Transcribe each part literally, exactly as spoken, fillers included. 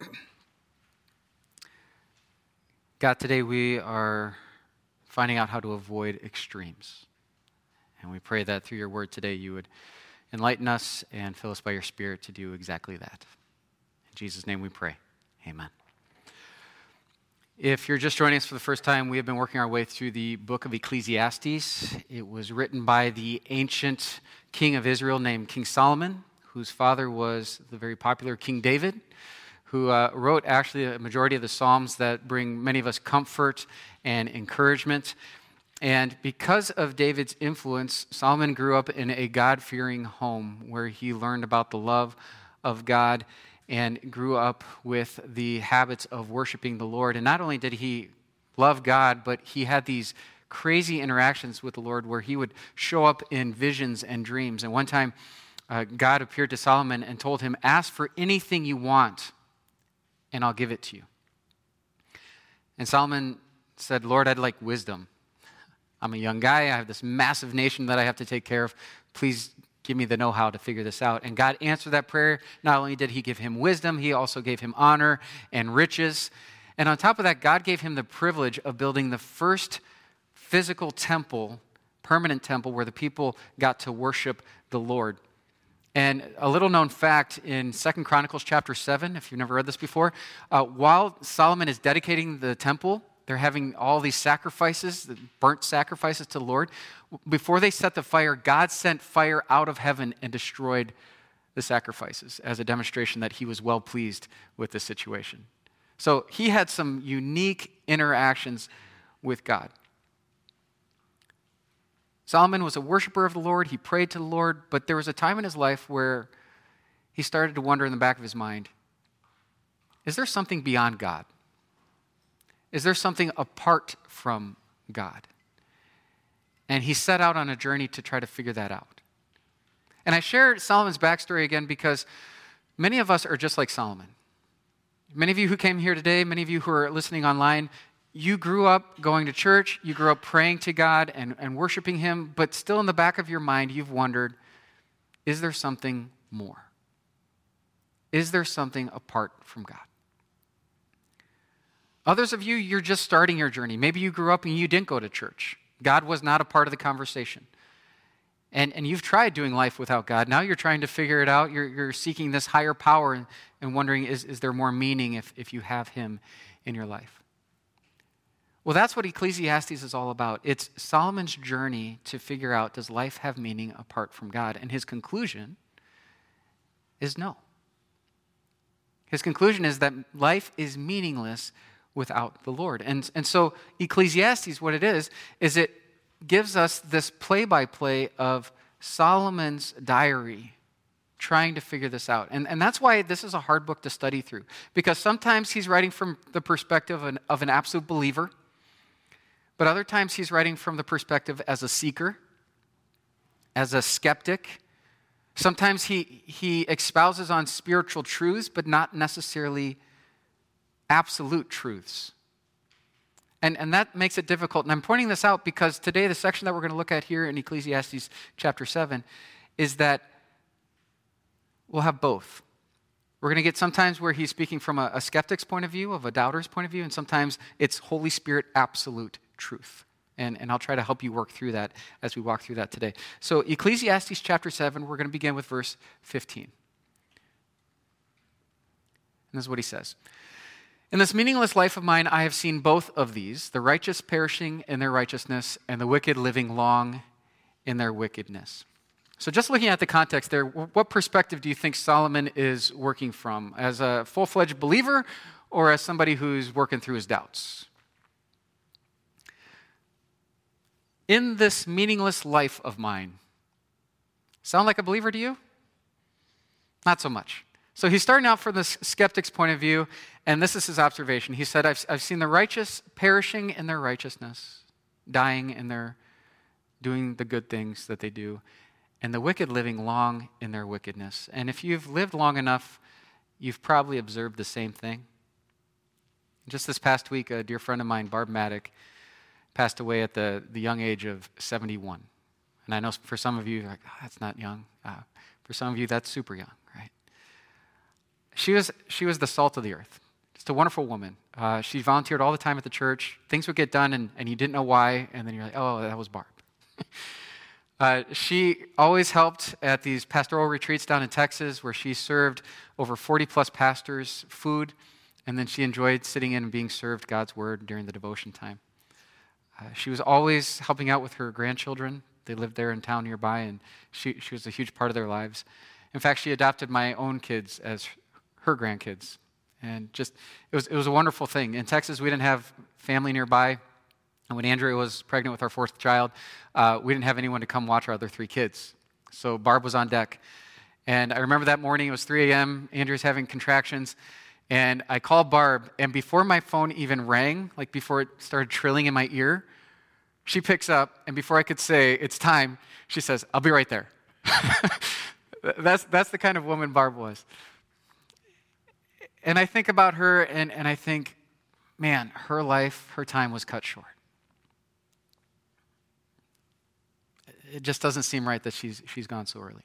God, today we are finding out how to avoid extremes. And we pray that through your word today you would enlighten us and fill us by your Spirit to do exactly that. In Jesus' name we pray. Amen. If you're just joining us for the first time, we have been working our way through the book of Ecclesiastes. It was written by the ancient king of Israel named King Solomon, whose father was the very popular King David, who uh, wrote actually a majority of the Psalms that bring many of us comfort and encouragement. And because of David's influence, Solomon grew up in a God-fearing home where he learned about the love of God and grew up with the habits of worshiping the Lord. And not only did he love God, but he had these crazy interactions with the Lord where he would show up in visions and dreams. And one time, uh, God appeared to Solomon and told him, "Ask for anything you want, and I'll give it to you." And Solomon said, "Lord, I'd like wisdom. I'm a young guy. I have this massive nation that I have to take care of. Please give me the know-how to figure this out." And God answered that prayer. Not only did he give him wisdom, he also gave him honor and riches. And on top of that, God gave him the privilege of building the first physical temple, permanent temple, where the people got to worship the Lord. And a little known fact in Second Chronicles chapter seven, if you've never read this before, uh, while Solomon is dedicating the temple, they're having all these sacrifices, the burnt sacrifices to the Lord. Before they set the fire, God sent fire out of heaven and destroyed the sacrifices as a demonstration that he was well pleased with the situation. So he had some unique interactions with God. Solomon was a worshiper of the Lord. He prayed to the Lord, but there was a time in his life where he started to wonder in the back of his mind, is there something beyond God? Is there something apart from God? And he set out on a journey to try to figure that out. And I share Solomon's backstory again because many of us are just like Solomon. Many of you who came here today, many of you who are listening online, you grew up going to church, you grew up praying to God and, and worshiping him, but still in the back of your mind, you've wondered, is there something more? Is there something apart from God? Others of you, you're just starting your journey. Maybe you grew up and you didn't go to church. God was not a part of the conversation. And, and you've tried doing life without God. Now you're trying to figure it out. You're, you're seeking this higher power and, and wondering, is, is there more meaning if, if you have him in your life? Well, that's what Ecclesiastes is all about. It's Solomon's journey to figure out, does life have meaning apart from God? And his conclusion is no. His conclusion is that life is meaningless without the Lord. And, and so Ecclesiastes, what it is, is it gives us this play-by-play of Solomon's diary, trying to figure this out. And, and that's why this is a hard book to study through. Because sometimes he's writing from the perspective of an, of an absolute believer, but other times he's writing from the perspective as a seeker, as a skeptic. Sometimes he, he espouses on spiritual truths, but not necessarily absolute truths. And, and that makes it difficult. And I'm pointing this out because today the section that we're going to look at here in Ecclesiastes chapter seven is that we'll have both. We're going to get sometimes where he's speaking from a, a skeptic's point of view, of a doubter's point of view, and sometimes it's Holy Spirit absolute truth. And, and I'll try to help you work through that as we walk through that today. So Ecclesiastes chapter seven, we're going to begin with verse fifteen. And this is what he says. "In this meaningless life of mine, I have seen both of these, the righteous perishing in their righteousness and the wicked living long in their wickedness." So just looking at the context there, what perspective do you think Solomon is working from? As a full-fledged believer or as somebody who's working through his doubts? In this meaningless life of mine. Sound like a believer to you? Not so much. So he's starting out from the skeptic's point of view, and this is his observation. He said, I've, I've seen the righteous perishing in their righteousness, dying in their doing the good things that they do, and the wicked living long in their wickedness. And if you've lived long enough, you've probably observed the same thing. Just this past week, a dear friend of mine, Barb Maddock, passed away at the, the young age of seventy-one. And I know for some of you, you're like, oh, that's not young. Uh, for some of you, that's super young, right? She was, she was the salt of the earth. Just a wonderful woman. Uh, she volunteered all the time at the church. Things would get done, and, and you didn't know why, and then you're like, oh, that was Barb. uh, she always helped at these pastoral retreats down in Texas where she served over forty plus pastors food, and then she enjoyed sitting in and being served God's word during the devotion time. Uh, she was always helping out with her grandchildren. They lived there in town nearby, and she, she was a huge part of their lives. In fact, she adopted my own kids as her grandkids. And just, it was it was a wonderful thing. In Texas, we didn't have family nearby. And when Andrea was pregnant with our fourth child, uh, we didn't have anyone to come watch our other three kids. So Barb was on deck. And I remember that morning, it was three a.m., Andrea's having contractions, and I called Barb, and before my phone even rang, like before it started trilling in my ear, she picks up, and before I could say, it's time, she says, I'll be right there. that's, that's the kind of woman Barb was. And I think about her, and, and I think, man, her life, her time was cut short. It just doesn't seem right that she's she's gone so early.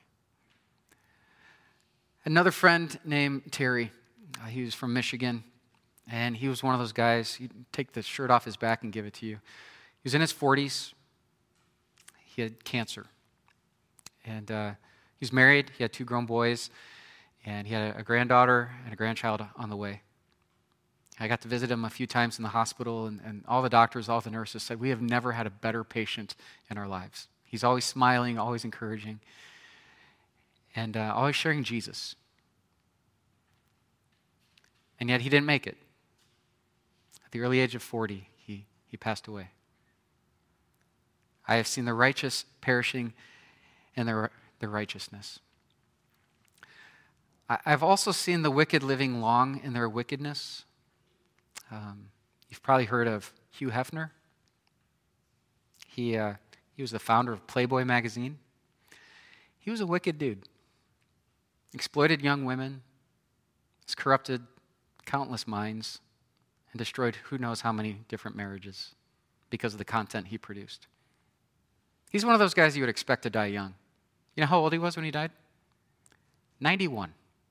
Another friend named Terry, uh, he was from Michigan, and he was one of those guys, he'd take the shirt off his back and give it to you. He was in his forties. He had cancer. And uh, he was married. He had two grown boys. And he had a, a granddaughter and a grandchild on the way. I got to visit him a few times in the hospital, and, and all the doctors, all the nurses said, we have never had a better patient in our lives. He's always smiling, always encouraging, and uh, always sharing Jesus. And yet he didn't make it. At the early age of forty, he, he passed away. I have seen the righteous perishing in their, their righteousness. I, I've also seen the wicked living long in their wickedness. Um, you've probably heard of Hugh Hefner. He, uh, he was the founder of Playboy magazine. He was a wicked dude. Exploited young women, has corrupted countless minds, and destroyed who knows how many different marriages because of the content he produced. He's one of those guys you would expect to die young. You know how old he was when he died? ninety-one.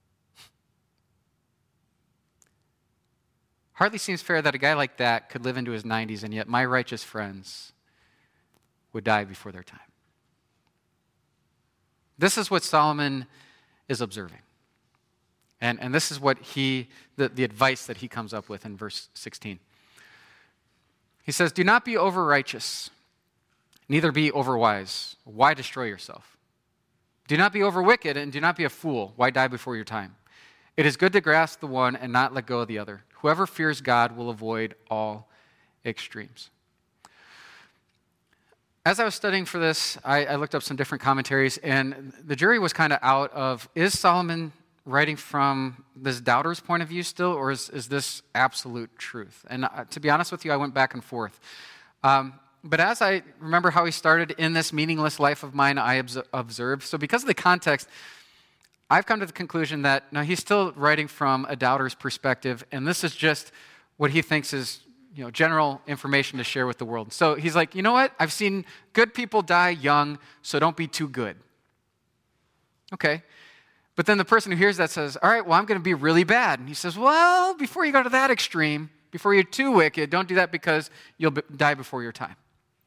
Hardly seems fair that a guy like that could live into his nineties, and yet my righteous friends would die before their time. This is what Solomon is observing. And, and this is what he, the, the advice that he comes up with in verse sixteen. He says, do not be over-righteous, neither be over-wise. Why destroy yourself? Do not be over-wicked, and do not be a fool. Why die before your time? It is good to grasp the one and not let go of the other. Whoever fears God will avoid all extremes. As I was studying for this, I, I looked up some different commentaries, and the jury was kind of out of, is Solomon writing from this doubter's point of view still, or is, is this absolute truth? And uh, to be honest with you, I went back and forth. Um, but as I remember how he started, in this meaningless life of mine, I obs- observed. So because of the context, I've come to the conclusion that, no, he's still writing from a doubter's perspective, and this is just what he thinks is, you know, general information to share with the world. So he's like, you know what? I've seen good people die young, so don't be too good. Okay. But then the person who hears that says, all right, well, I'm going to be really bad. And he says, well, before you go to that extreme, before you're too wicked, don't do that because you'll be- die before your time.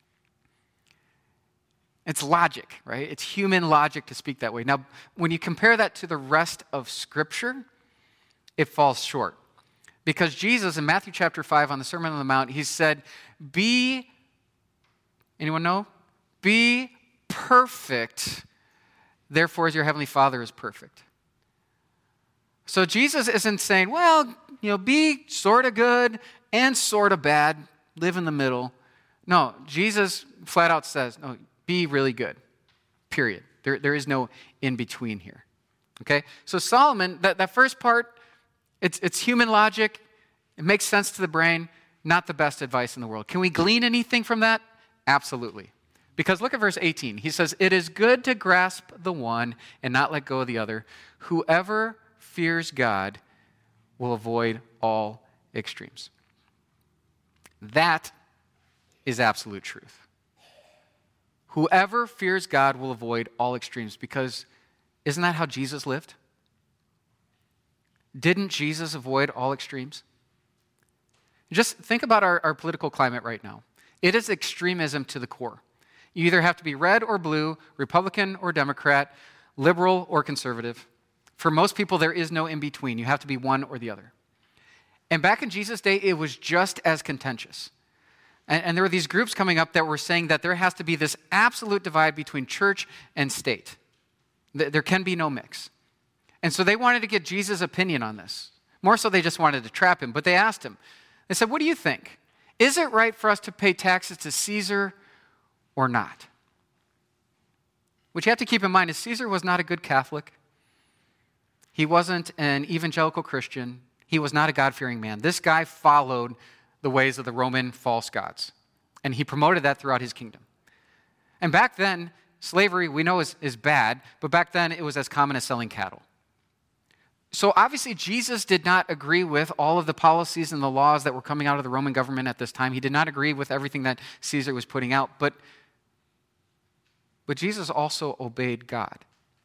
It's logic, right? It's human logic to speak that way. Now, when you compare that to the rest of Scripture, it falls short. Because Jesus, in Matthew chapter five, on the Sermon on the Mount, he said, be, anyone know? Be perfect, therefore as your heavenly Father is perfect. So Jesus isn't saying, well, you know, be sort of good and sort of bad, live in the middle. No, Jesus flat out says, no, be really good, period. There, there is no in between here, okay? So Solomon, that, that first part, it's, it's human logic. It makes sense to the brain, not the best advice in the world. Can we glean anything from that? Absolutely. Because look at verse eighteen. He says, it is good to grasp the one and not let go of the other. Whoever fears God will avoid all extremes. That is absolute truth. Whoever fears God will avoid all extremes, because isn't that how Jesus lived? Didn't Jesus avoid all extremes? Just think about our, our political climate right now. It is extremism to the core. You either have to be red or blue, Republican or Democrat, liberal or conservative. For most people, there is no in between. You have to be one or the other. And back in Jesus' day, it was just as contentious. And, and there were these groups coming up that were saying that there has to be this absolute divide between church and state. There can be no mix. And so they wanted to get Jesus' opinion on this. More so, they just wanted to trap him. But they asked him, they said, what do you think? Is it right for us to pay taxes to Caesar or not? What you have to keep in mind is Caesar was not a good Catholic. He wasn't an evangelical Christian. He was not a God-fearing man. This guy followed the ways of the Roman false gods. And he promoted that throughout his kingdom. And back then, slavery, we know, is, is bad, but back then it was as common as selling cattle. So obviously Jesus did not agree with all of the policies and the laws that were coming out of the Roman government at this time. He did not agree with everything that Caesar was putting out, but, but Jesus also obeyed God.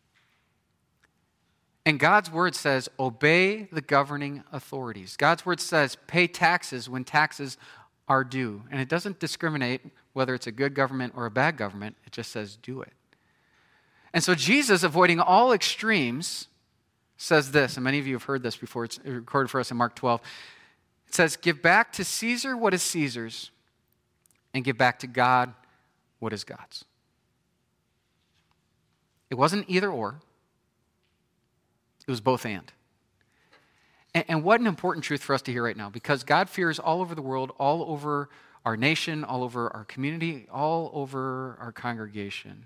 And God's word says, obey the governing authorities. God's word says, pay taxes when taxes are due. And it doesn't discriminate whether it's a good government or a bad government. It just says, do it. And so Jesus, avoiding all extremes, says this, and many of you have heard this before. It's recorded for us in Mark twelve. It says, give back to Caesar what is Caesar's, and give back to God what is God's. It wasn't either or. It was both and. and. And what an important truth for us to hear right now, because God fears all over the world, all over our nation, all over our community, all over our congregation,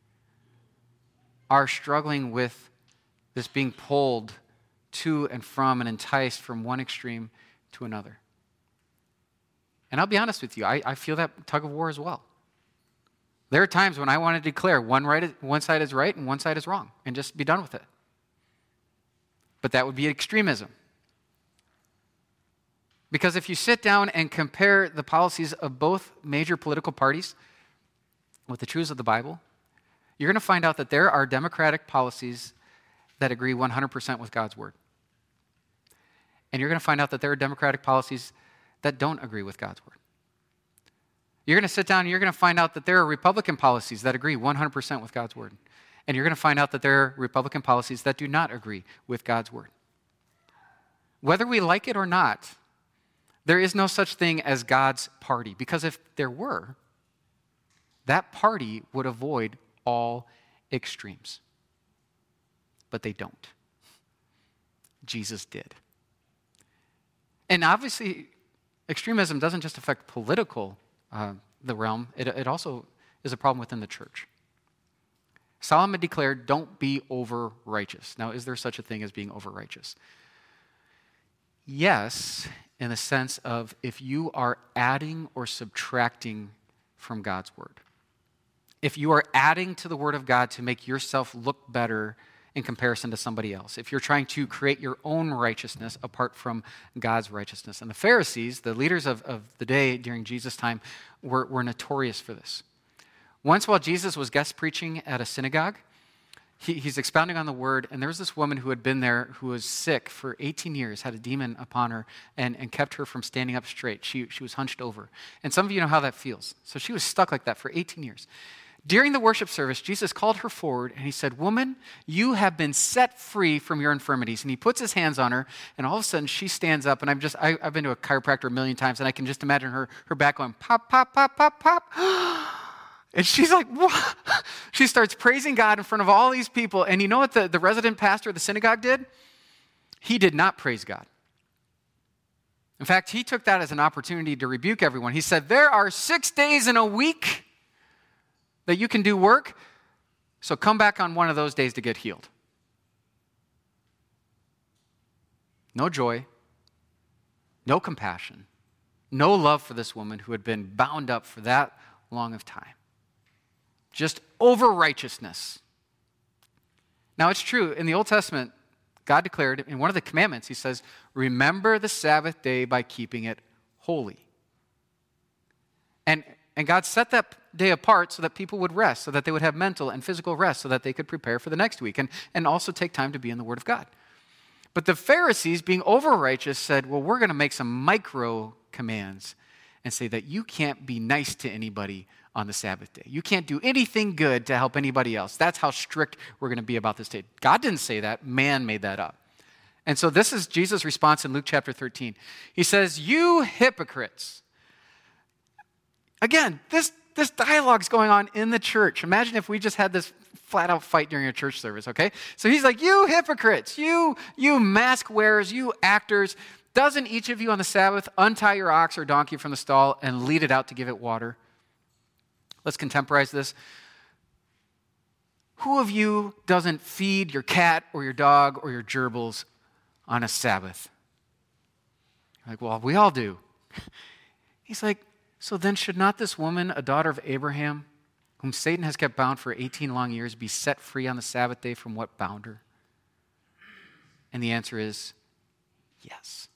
are struggling with this being pulled to and from and enticed from one extreme to another. And I'll be honest with you, I, I feel that tug of war as well. There are times when I want to declare one, right, one side is right and one side is wrong, and just be done with it. But that would be extremism. Because if you sit down and compare the policies of both major political parties with the truths of the Bible, you're going to find out that there are democratic policies that agree one hundred percent with God's word. And you're going to find out that there are democratic policies that don't agree with God's word. You're going to sit down and you're going to find out that there are Republican policies that agree one hundred percent with God's word. And you're going to find out that there are Republican policies that do not agree with God's word. Whether we like it or not, there is no such thing as God's party. Because if there were, that party would avoid all extremes. But they don't. Jesus did. And obviously, extremism doesn't just affect political, uh, the realm. It, it also is a problem within the church. Solomon declared, don't be over-righteous. Now, is there such a thing as being over-righteous? Yes, in the sense of if you are adding or subtracting from God's word. If you are adding to the word of God to make yourself look better in comparison to somebody else. If you're trying to create your own righteousness apart from God's righteousness. And the Pharisees, the leaders of, of the day during Jesus' time, were, were notorious for this. Once while Jesus was guest preaching at a synagogue, he, he's expounding on the word, and there was this woman who had been there who was sick for eighteen years, had a demon upon her, and, and kept her from standing up straight. She, she was hunched over. And some of you know how that feels. So she was stuck like that for eighteen years. During the worship service, Jesus called her forward and he said, woman, you have been set free from your infirmities. And he puts his hands on her, and all of a sudden she stands up. And I'm just, I, I've been to a chiropractor a million times, and I can just imagine her, her back going pop, pop, pop, pop, pop. And she's like, what? She starts praising God in front of all these people. And you know what the, the resident pastor of the synagogue did? He did not praise God. In fact, he took that as an opportunity to rebuke everyone. He said, there are six days in a week that you can do work, so come back on one of those days to get healed. No joy, no compassion, no love for this woman who had been bound up for that long of time. Just over-righteousness. Now it's true, in the Old Testament, God declared, in one of the commandments, he says, remember the Sabbath day by keeping it holy. And, and God set that day apart so that people would rest, so that they would have mental and physical rest, so that they could prepare for the next week, and, and also take time to be in the Word of God. But the Pharisees, being over-righteous, said, well, we're going to make some micro commands and say that you can't be nice to anybody on the Sabbath day. You can't do anything good to help anybody else. That's how strict we're going to be about this day. God didn't say that. Man made that up. And so this is Jesus' response in Luke chapter thirteen. He says, you hypocrites. Again, this, this dialogue's going on in the church. Imagine if we just had this flat-out fight during a church service, okay? So he's like, you hypocrites, you, you mask wearers, you actors, doesn't each of you on the Sabbath untie your ox or donkey from the stall and lead it out to give it water? Let's contemporize this. Who of you doesn't feed your cat or your dog or your gerbils on a Sabbath? You're like, well, we all do. He's like, so then should not this woman, a daughter of Abraham, whom Satan has kept bound for eighteen long years, be set free on the Sabbath day from what bound her? And the answer is yes.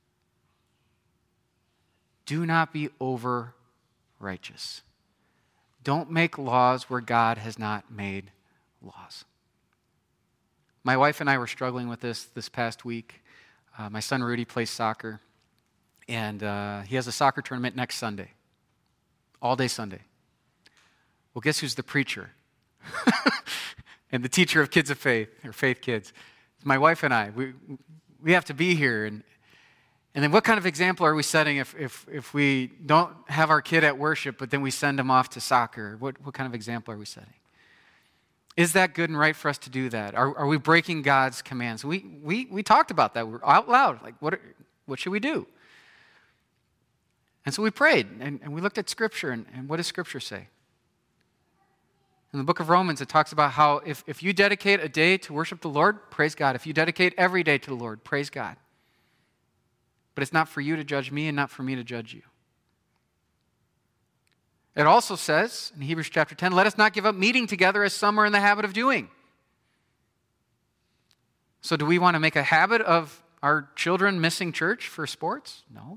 Do not be over righteous. Don't make laws where God has not made laws. My wife and I were struggling with this this past week. Uh, my son Rudy plays soccer, and uh, he has a soccer tournament next Sunday, all day Sunday. Well, guess who's the preacher and the teacher of Kids of Faith, or Faith Kids? It's my wife and I. We we have to be here, and and then what kind of example are we setting if if if we don't have our kid at worship, but then we send him off to soccer? What what kind of example are we setting? Is that good and right for us to do that? Are, are we breaking God's commands? We, we, we talked about that. We're out loud. Like, what, what should we do? And so we prayed, and, and we looked at Scripture, and, and what does Scripture say? In the book of Romans, it talks about how if, if you dedicate a day to worship the Lord, praise God. If you dedicate every day to the Lord, praise God. But it's not for you to judge me and not for me to judge you. It also says in Hebrews chapter ten, let us not give up meeting together as some are in the habit of doing. So do we want to make a habit of our children missing church for sports? No.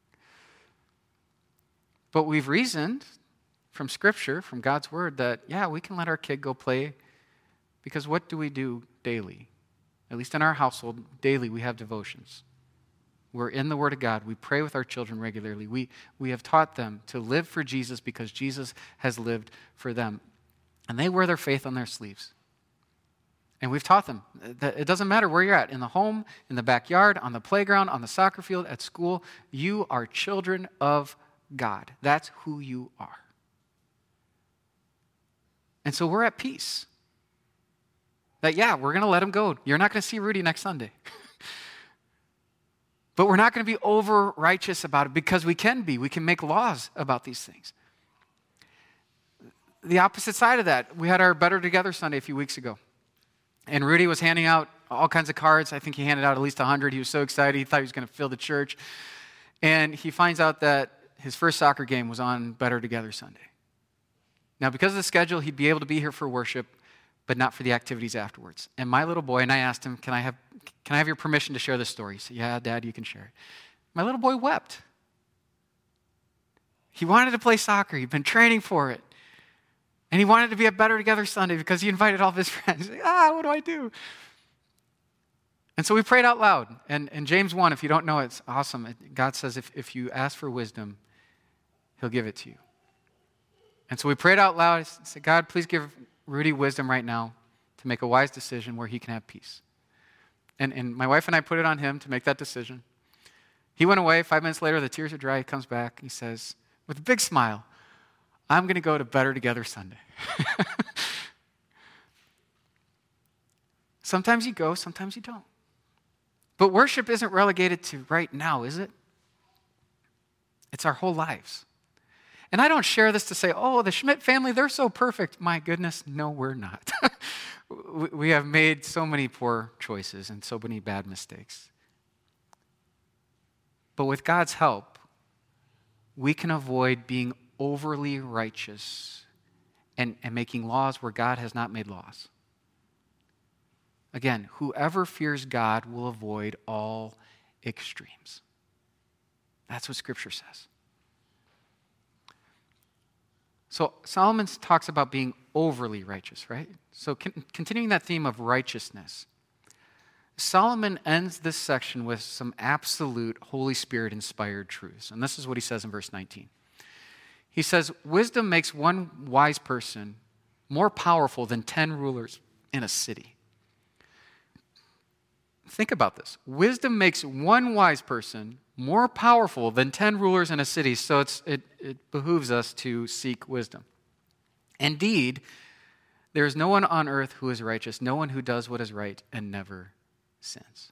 But we've reasoned from Scripture, from God's Word, that, yeah, we can let our kid go play, because what do we do daily? At least in our household, daily we have devotions. We're in the Word of God. We pray with our children regularly. We, we have taught them to live for Jesus because Jesus has lived for them. And they wear their faith on their sleeves. And we've taught them that it doesn't matter where you're at, in the home, in the backyard, on the playground, on the soccer field, at school, you are children of God. That's who you are. And so we're at peace. That, yeah, we're going to let them go. You're not going to see Rudy next Sunday. But we're not going to be over-righteous about it, because we can be. We can make laws about these things. The opposite side of that, we had our Better Together Sunday a few weeks ago. And Rudy was handing out all kinds of cards. I think he handed out at least one hundred. He was so excited. He thought he was going to fill the church. And he finds out that his first soccer game was on Better Together Sunday. Now, because of the schedule, he'd be able to be here for worship, but not for the activities afterwards. And my little boy, and I asked him, can I have can I have your permission to share this story? He said, yeah, Dad, you can share it. My little boy wept. He wanted to play soccer. He'd been training for it. And he wanted to be at Better Together Sunday because he invited all of his friends. He's like, ah, what do I do? And so we prayed out loud. And in James one, if you don't know, it's awesome. God says if, if you ask for wisdom, He'll give it to you. And so we prayed out loud. I said, God, please give Rudy wisdom right now to make a wise decision where he can have peace. And, and my wife and I put it on him to make that decision. He went away. Five minutes later, the tears are dry. He comes back. He says, with a big smile, I'm going to go to Better Together Sunday. Sometimes you go, sometimes you don't. But worship isn't relegated to right now, is it? It's our whole lives. And I don't share this to say, oh, the Schmidt family, they're so perfect. My goodness, no, we're not. We have made so many poor choices and so many bad mistakes. But with God's help, we can avoid being overly righteous and, and making laws where God has not made laws. Again, whoever fears God will avoid all extremes. That's what Scripture says. So Solomon talks about being overly righteous, right? So con- continuing that theme of righteousness. Solomon ends this section with some absolute Holy Spirit-inspired truths. And this is what he says in verse nineteen. He says, wisdom makes one wise person more powerful than ten rulers in a city. Think about this. Wisdom makes one wise person more powerful than ten rulers in a city. So it's, it, it behooves us to seek wisdom. Indeed, there is no one on earth who is righteous, no one who does what is right and never sins.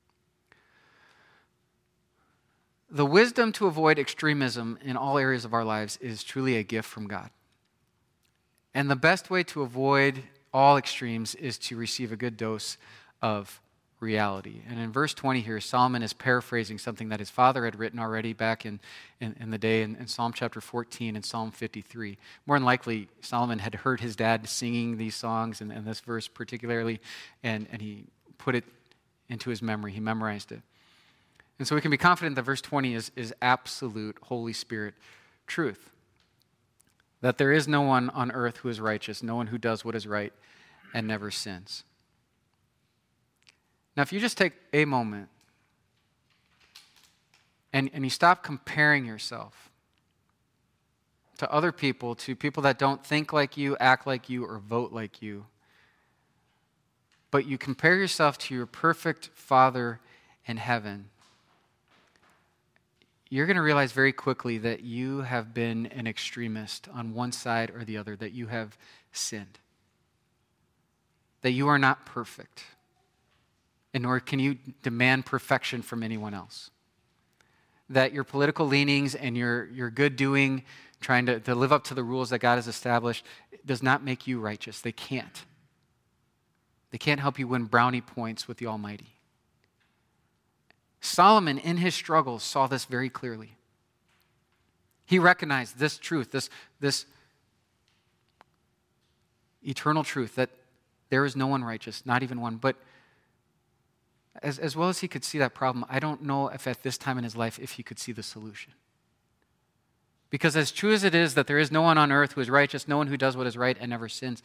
The wisdom to avoid extremism in all areas of our lives is truly a gift from God. And the best way to avoid all extremes is to receive a good dose of reality. And in verse twenty here, Solomon is paraphrasing something that his father had written already back in, in, in the day in, in Psalm chapter fourteen and Psalm fifty-three. More than likely, Solomon had heard his dad singing these songs, and, and this verse particularly, and, and he put it into his memory. He memorized it. And so we can be confident that verse twenty is, is absolute Holy Spirit truth. That there is no one on earth who is righteous, no one who does what is right and never sins. Now, if you just take a moment and, and you stop comparing yourself to other people, to people that don't think like you, act like you, or vote like you, but you compare yourself to your perfect Father in heaven, you're going to realize very quickly that you have been an extremist on one side or the other, that you have sinned, that you are not perfect, and nor can you demand perfection from anyone else, that your political leanings and your, your good doing, trying to, to live up to the rules that God has established, does not make you righteous. They can't. They can't help you win brownie points with the Almighty. Solomon, in his struggles, saw this very clearly. He recognized this truth, this, this eternal truth, that there is no one righteous, not even one. But as, as well as he could see that problem, I don't know if at this time in his life, if he could see the solution. Because as true as it is that there is no one on earth who is righteous, no one who does what is right and never sins,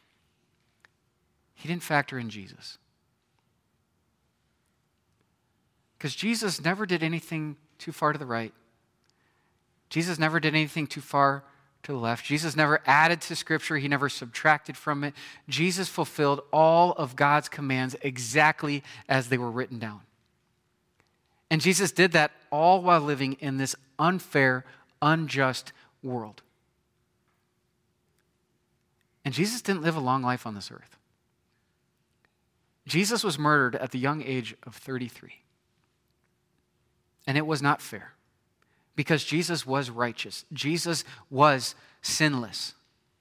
he didn't factor in Jesus. Because Jesus never did anything too far to the right. Jesus never did anything too far to the left. Jesus never added to Scripture. He never subtracted from it. Jesus fulfilled all of God's commands exactly as they were written down. And Jesus did that all while living in this unfair, unjust world. And Jesus didn't live a long life on this earth. Jesus was murdered at the young age of thirty-three. And it was not fair, because Jesus was righteous. Jesus was sinless.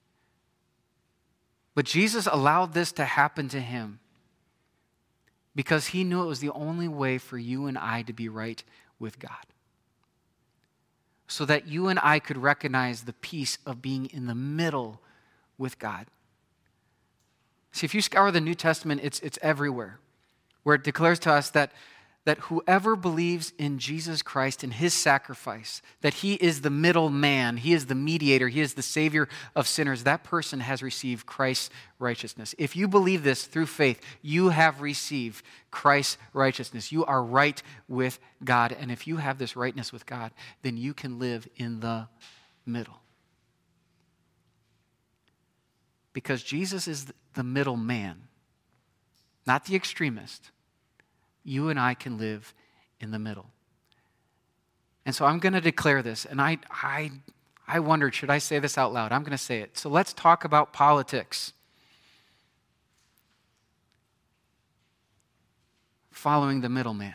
But Jesus allowed this to happen to him because he knew it was the only way for you and I to be right with God. So that you and I could recognize the peace of being in the middle with God. See, if you scour the New Testament, it's, it's everywhere, where it declares to us that that whoever believes in Jesus Christ and his sacrifice, that he is the middle man, he is the mediator, he is the savior of sinners, that person has received Christ's righteousness. If you believe this through faith, you have received Christ's righteousness. You are right with God. And if you have this rightness with God, then you can live in the middle. Because Jesus is the middle man, not the extremist. You and I can live in the middle. And so I'm going to declare this, and I, I, I wondered, should I say this out loud? I'm going to say it. So let's talk about politics. Following the middleman.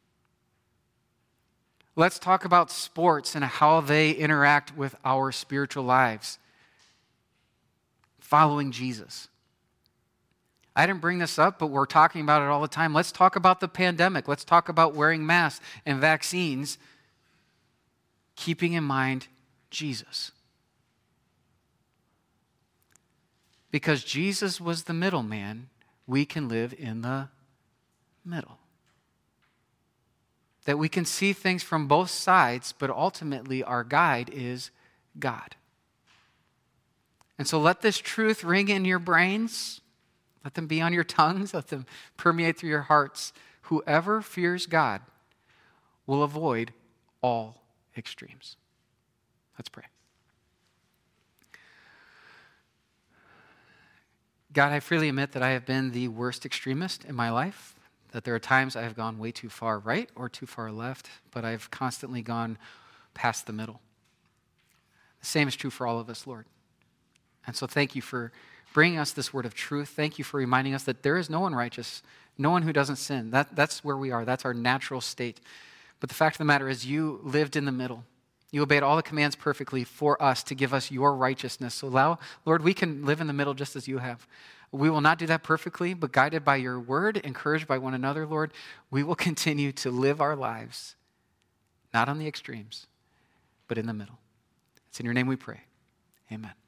Let's talk about sports and how they interact with our spiritual lives. Following Jesus. I didn't bring this up, but we're talking about it all the time. Let's talk about the pandemic. Let's talk about wearing masks and vaccines, keeping in mind Jesus. Because Jesus was the middleman, we can live in the middle. That we can see things from both sides, but ultimately our guide is God. And so let this truth ring in your brains Let them be on your tongues. Let them permeate through your hearts. Whoever fears God will avoid all extremes. Let's pray. God, I freely admit that I have been the worst extremist in my life, that there are times I have gone way too far right or too far left, but I've constantly gone past the middle. The same is true for all of us, Lord. And so thank you for bringing us this word of truth. Thank you for reminding us that there is no one righteous, no one who doesn't sin. That, that's where we are. That's our natural state. But the fact of the matter is you lived in the middle. You obeyed all the commands perfectly for us to give us your righteousness. So allow, Lord, we can live in the middle just as you have. We will not do that perfectly, but guided by your word, encouraged by one another, Lord, we will continue to live our lives, not on the extremes, but in the middle. It's in your name we pray. Amen.